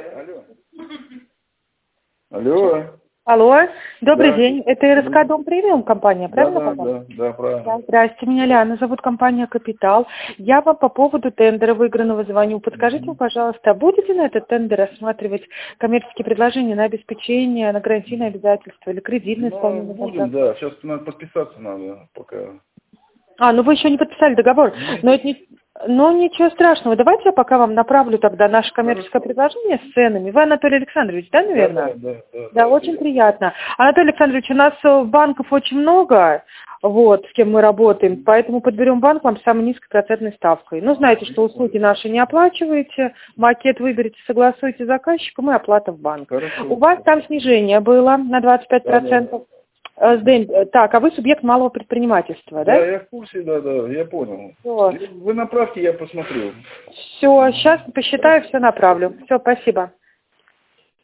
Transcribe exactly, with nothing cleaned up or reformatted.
Алло. Алло. Алло, добрый Да. день. Это РСК Дом Премиум компания, Да, правильно? да, да, да, правильно. Да, здрасте, меня Ляна, зовут компания «Капитал». Я вам по поводу тендера выигранного звоню. Подскажите, Мгм. пожалуйста, будете на этот тендер рассматривать коммерческие предложения на обеспечение, на гарантийные обязательства или кредитные Ну, исполнение будем, контракта? да. Сейчас надо подписаться надо пока. А, ну вы еще не подписали договор. Нет. Но это не... Ну, ничего страшного. Давайте я пока вам направлю тогда наше коммерческое Хорошо. предложение с ценами. Вы Анатолий Александрович, да, Да, наверное? да, да, да, Да, да, очень я. приятно. Анатолий Александрович, у нас э, банков очень много, вот, с кем мы работаем, поэтому подберем банк вам с самой низкой процентной ставкой. Ну, знаете, что услуги наши не оплачиваете, макет выберете, согласуете с заказчиком и оплата в банк. Хорошо. У вас там снижение было на двадцать пять Да, да. процентов. Э, с Дэн- э, Так, а вы субъект малого предпринимательства, Да, да? я в курсе, да, да, я понял. Все, Вы направьте, я посмотрю. все, сейчас посчитаю, все направлю. Все, спасибо.